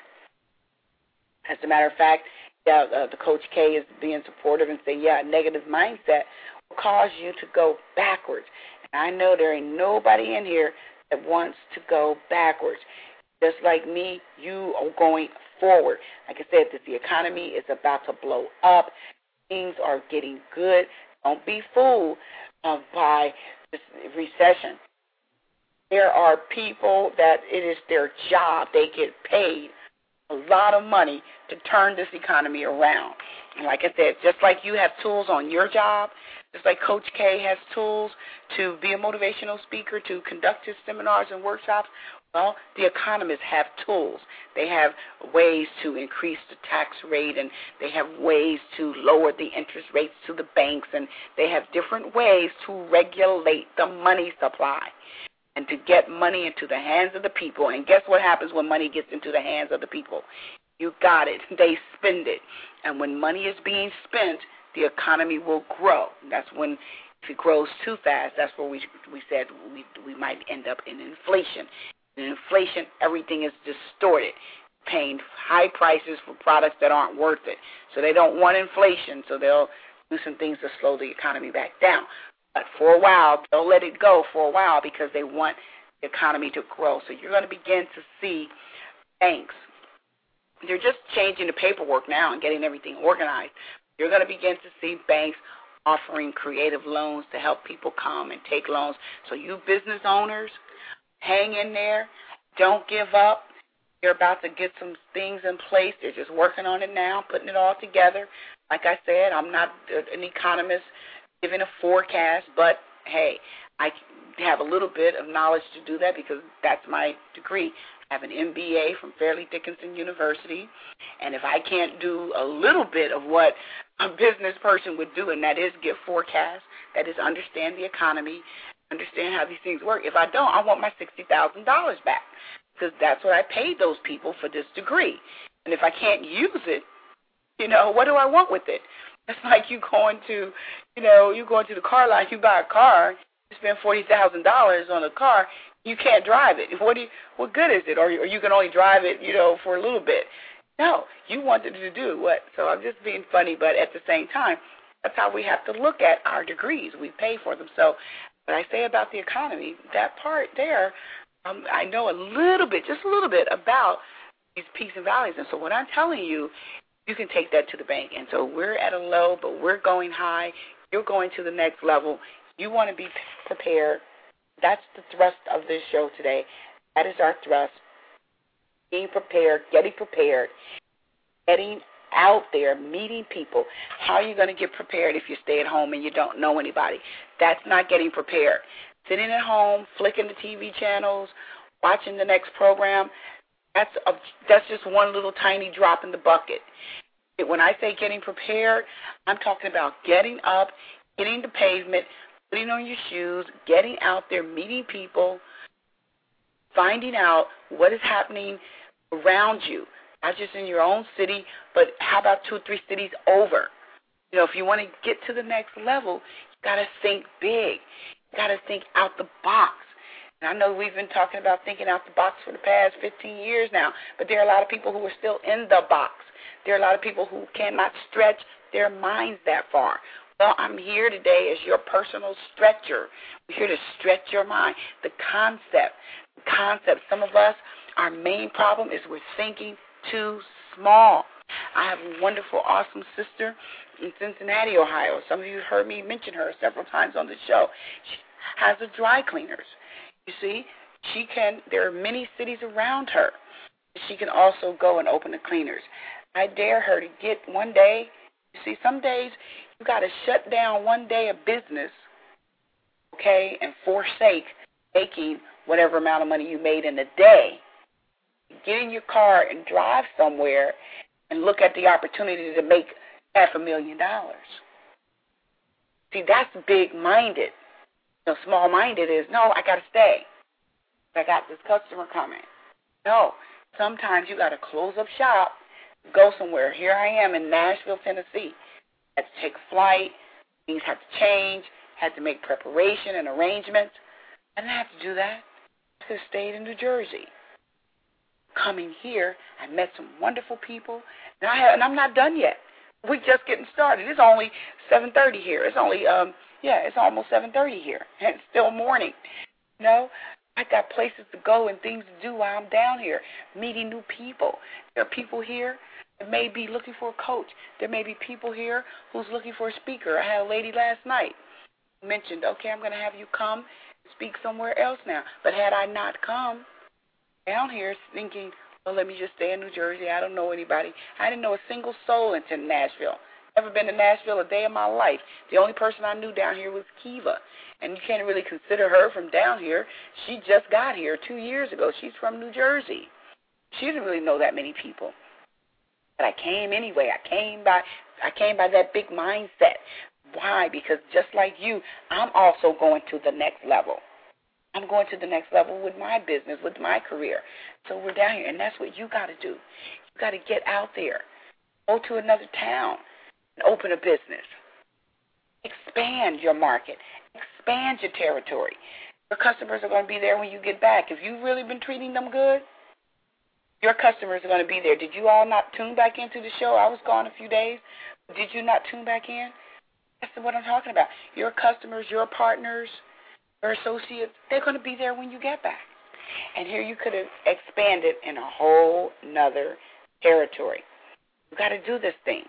B: As a matter of fact, yeah, uh, the Coach K is being supportive and saying, yeah, a negative mindset will cause you to go backwards. And I know there ain't nobody in here that wants to go backwards. Just like me, you are going forward. Like I said, the economy is about to blow up. Things are getting good. Don't be fooled uh, by this recession. There are people that it is their job. They get paid a lot of money to turn this economy around. And like I said, just like you have tools on your job, just like Coach K has tools to be a motivational speaker, to conduct his seminars and workshops, well, the economists have tools. They have ways to increase the tax rate, and they have ways to lower the interest rates to the banks, and they have different ways to regulate the money supply and to get money into the hands of the people. And guess what happens when money gets into the hands of the people? You got it. They spend it. And when money is being spent, the economy will grow. That's when, if it grows too fast, that's where we we said we we might end up in inflation. In inflation, everything is distorted, paying high prices for products that aren't worth it. So they don't want inflation, so they'll do some things to slow the economy back down. But for a while, they'll let it go for a while because they want the economy to grow. So you're going to begin to see banks. They're just changing the paperwork now and getting everything organized. You're going to begin to see banks offering creative loans to help people come and take loans. So you business owners, hang in there. Don't give up. You're about to get some things in place. They're just working on it now, putting it all together. Like I said, I'm not an economist giving a forecast, but, hey, I have a little bit of knowledge to do that because that's my degree. I have an M B A from Fairleigh Dickinson University, and if I can't do a little bit of what a business person would do, and that is give forecasts, that is understand the economy, understand how these things work. If I don't, I want my sixty thousand dollars back because that's what I paid those people for this degree. And if I can't use it, you know, what do I want with it? It's like you going to, you know, you going to the car lot, you buy a car, you spend forty thousand dollars on a car, you can't drive it. What do you, what good is it? Or, or you can only drive it, you know, for a little bit. No, you wanted to do what? So I'm just being funny, but at the same time, that's how we have to look at our degrees. We pay for them. So what I say about the economy, that part there, um, I know a little bit, just a little bit about these peaks and valleys. And so what I'm telling you, you can take that to the bank. And so we're at a low, but we're going high. You're going to the next level. You want to be prepared. That's the thrust of this show today. That is our thrust. Being prepared, getting prepared, getting out there, meeting people. How are you going to get prepared if you stay at home and you don't know anybody? That's not getting prepared. Sitting at home, flicking the T V channels, watching the next program, that's a, that's just one little tiny drop in the bucket. When I say getting prepared, I'm talking about getting up, hitting the pavement, putting on your shoes, getting out there, meeting people, finding out what is happening around you, not just in your own city, but how about two or three cities over? You know, if you want to get to the next level, you got to think big. You got to think out the box. And I know we've been talking about thinking out the box for the past fifteen years now, but there are a lot of people who are still in the box. There are a lot of people who cannot stretch their minds that far. Well, I'm here today as your personal stretcher. We're here to stretch your mind. The concept, the concept. Some of us, our main problem is we're thinking too small. I have a wonderful, awesome sister in Cincinnati, Ohio. Some of you heard me mention her several times on the show. She has a dry cleaners. You see, she can. There are many cities around her. She can also go and open the cleaners. I dare her to get one day. You see, some days you got to shut down one day of business, okay, and forsake making whatever amount of money you made in a day. Get in your car and drive somewhere and look at the opportunity to make half a million dollars. See, that's big-minded. You know, small-minded is, no, I got to stay. I got this customer coming. No, sometimes you got to close up shop, go somewhere. Here I am in Nashville, Tennessee. Had to take a flight. Things had to change. Had to make preparation and arrangements. I didn't have to do that. I could have stayed in New Jersey. Coming here, I met some wonderful people, and, I have, and I'm not done yet. We're just getting started. It's only seven thirty here. It's only, um, yeah, it's almost seven thirty here, and it's still morning. You know, I got places to go and things to do while I'm down here, meeting new people. There are people here that may be looking for a coach. There may be people here who's looking for a speaker. I had a lady last night who mentioned, okay, I'm going to have you come and speak somewhere else now. But had I not come down here thinking, well, let me just stay in New Jersey. I don't know anybody. I didn't know a single soul into Nashville. Never been to Nashville a day of my life. The only person I knew down here was Kiva. And you can't really consider her from down here. She just got here two years ago. She's from New Jersey. She didn't really know that many people. But I came anyway. I came by I came by that big mindset. Why? Because just like you, I'm also going to the next level. I'm going to the next level with my business, with my career. So we're down here, and that's what you got to do. You got to get out there. Go to another town and open a business. Expand your market. Expand your territory. Your customers are going to be there when you get back. If you've really been treating them good, your customers are going to be there. Did you all not tune back into the show? I was gone a few days. Did you not tune back in? That's what I'm talking about. Your customers, your partners, your associates, they're going to be there when you get back. And here you could have expanded in a whole nother territory. You got to do this thing.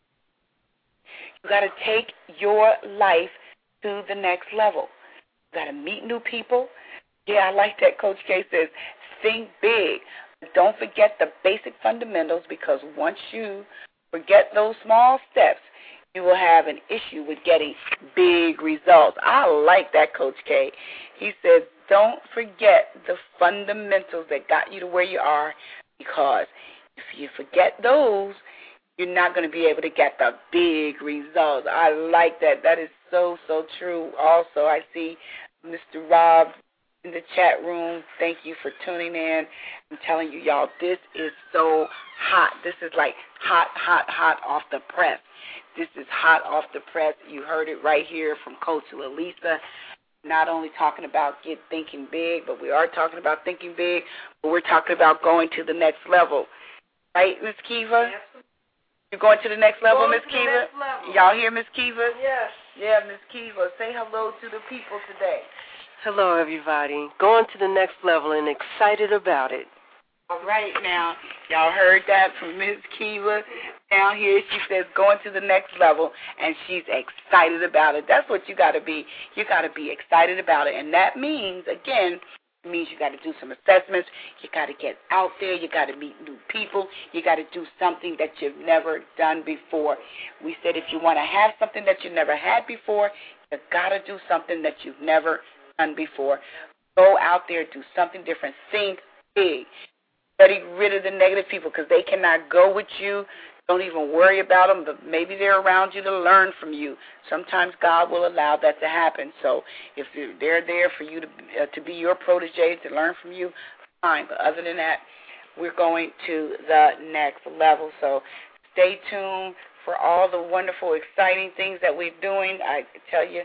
B: You got to take your life to the next level. You got to meet new people. Yeah, I like that Coach K says, think big. But don't forget the basic fundamentals, because once you forget those small steps, you will have an issue with getting big results. I like that, Coach K. He says, don't forget the fundamentals that got you to where you are, because if you forget those, you're not going to be able to get the big results. I like that. That is so, so true. Also, I see Mister Rob in the chat room. Thank you for tuning in. I'm telling you, y'all, this is so hot. This is like hot, hot, hot off the press. This is hot off the press. You heard it right here from Coach Lalisa. Not only talking about get thinking big, but we are talking about thinking big, but we're talking about going to the next level. Right, Miss Kiva? Yes. You're going to the next level, Miss Kiva? Y'all hear Miss Kiva?
C: Yes.
B: Yeah, Miss Kiva. Say hello to the people today.
C: Hello, everybody. Going to the next level and excited about it.
B: All right, now, y'all heard that from Miss Kiva. Down here, she says going to the next level, and she's excited about it. That's what you got to be. You got to be excited about it, and that means, again, it means you got to do some assessments. You got to get out there. You got to meet new people. You got to do something that you've never done before. We said if you want to have something that you never had before, you got to do something that you've never done before. Go out there, do something different. Think big. Get rid of the negative people, because they cannot go with you. Don't even worry about them, but maybe they're around you to learn from you. Sometimes God will allow that to happen. So if they're there for you to uh, to be your protege, to learn from you, fine. But other than that, we're going to the next level. So stay tuned for all the wonderful, exciting things that we're doing. I tell you,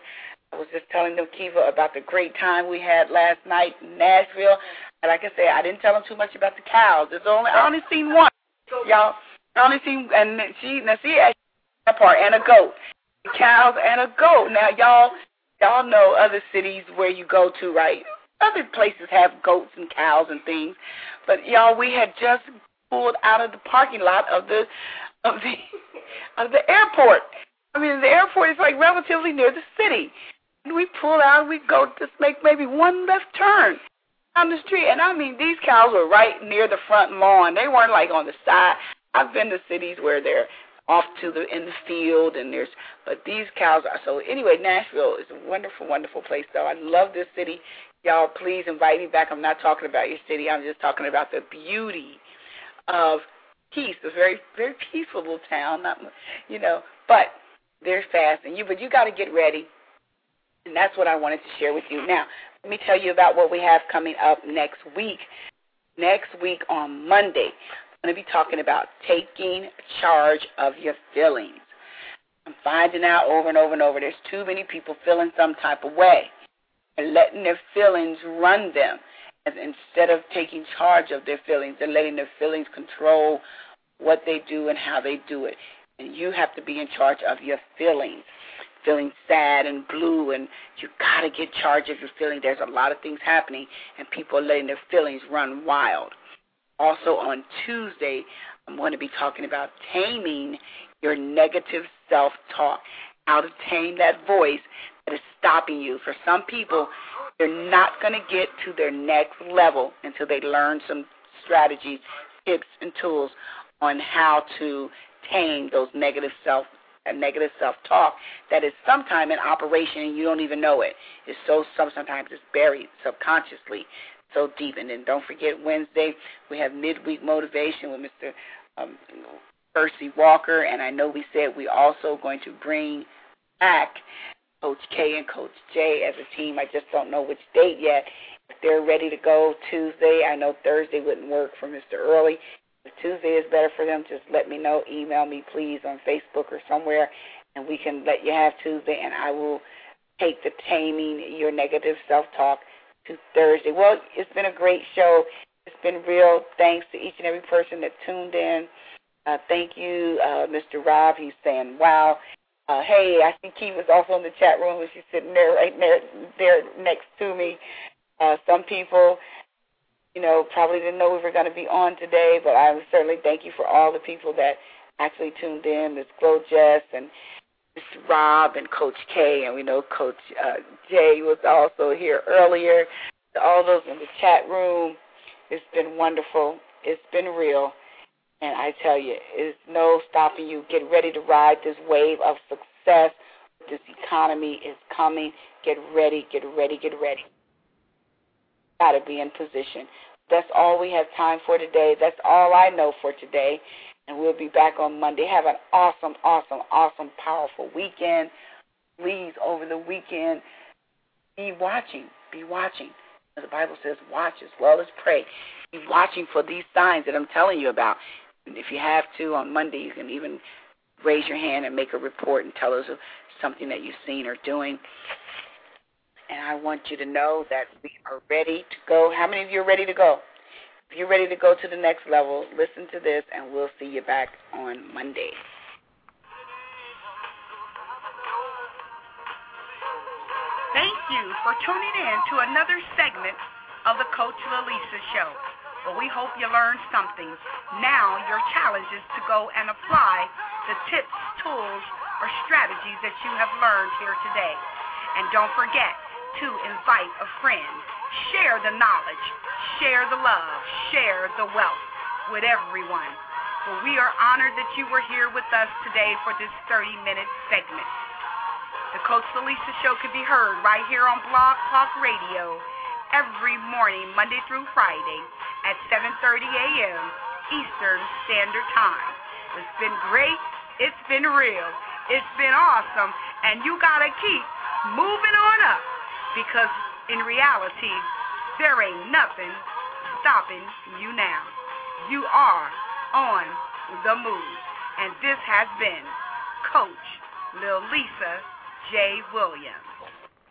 B: I was just telling them, Kiva, about the great time we had last night in Nashville. And like I said, I didn't tell them too much about the cows. There's only I only seen one, y'all. I only seen and she now see that part and a goat, the cows and a goat. Now y'all y'all know other cities where you go to, right? Other places have goats and cows and things, but y'all, we had just pulled out of the parking lot of the of the of the airport. I mean, the airport is like relatively near the city. And we pull out, we go just make maybe one left turn down the street. And I mean, these cows were right near the front lawn. They weren't like on the side. I've been to cities where they're off to the in the field, and there's, but these cows are. So anyway, Nashville is a wonderful, wonderful place. So I love this city. Y'all, please invite me back. I'm not talking about your city. I'm just talking about the beauty of peace. It's a very, very peaceful little town. Not, you know, but they're fast, and you, but you got to get ready, and that's what I wanted to share with you. Now, let me tell you about what we have coming up next week. Next week on Monday, I'm going to be talking about taking charge of your feelings. I'm finding out over and over and over there's too many people feeling some type of way and letting their feelings run them. And instead of taking charge of their feelings, they're letting their feelings control what they do and how they do it. And you have to be in charge of your feelings, feeling sad and blue, and you got to get charge of your feelings. There's a lot of things happening, and people are letting their feelings run wild. Also on Tuesday, I'm going to be talking about taming your negative self-talk, how to tame that voice that is stopping you. For some people, they're not going to get to their next level until they learn some strategies, tips, and tools on how to tame those negative self a negative self-talk that is sometime in operation and you don't even know it. It's so sometimes it's buried subconsciously, so deep. And then don't forget Wednesday we have midweek motivation with Mister Um, Percy Walker, and I know we said we also going to bring back Coach K and Coach J as a team. I just don't know which date yet. If they're ready to go Tuesday, I know Thursday wouldn't work for Mister Early. If Tuesday is better for them, just let me know. Email me, please, on Facebook or somewhere, and we can let you have Tuesday, and I will take the taming your negative self-talk to Thursday. Well, it's been a great show. It's been real. Thanks to each and every person that tuned in. Uh, thank you, uh, Mister Rob. He's saying, wow. Uh, hey, I think he was also in the chat room. She's sitting there right there, there next to me. Uh, some people, you know, probably didn't know we were going to be on today, but I certainly thank you for all the people that actually tuned in, Miz Glow Jess and Mister Rob and Coach K, and we know Coach uh, Jay was also here earlier. To all those in the chat room, it's been wonderful. It's been real. And I tell you, it's no stopping you. Get ready to ride this wave of success. This economy is coming. Get ready, get ready, get ready. Got to be in position. That's all we have time for today. That's all I know for today. And we'll be back on Monday. Have an awesome, awesome, awesome, powerful weekend. Please, over the weekend, be watching. Be watching. The Bible says watch as well as pray. Be watching for these signs that I'm telling you about. And if you have to, on Monday, you can even raise your hand and make a report and tell us of something that you've seen or doing. And I want you to know that we are ready to go. How many of you are ready to go? If you're ready to go to the next level, listen to this, and we'll see you back on Monday.
A: Thank you for tuning in to another segment of the Coach Lalisa Show. Well, we hope you learned something. Now your challenge is to go and apply the tips, tools, or strategies that you have learned here today. And don't forget to invite a friend. Share the knowledge, share the love, share the wealth with everyone. Well, we are honored that you were here with us today for this thirty-minute segment. The Coach Lalisa Show can be heard right here on Blog Talk Radio every morning, Monday through Friday at seven thirty a.m. Eastern Standard Time. It's been great. It's been real. It's been awesome. And you got to keep moving on up because in reality, there ain't nothing stopping you now. You are on the move. And this has been Coach Lalisa J. Williams.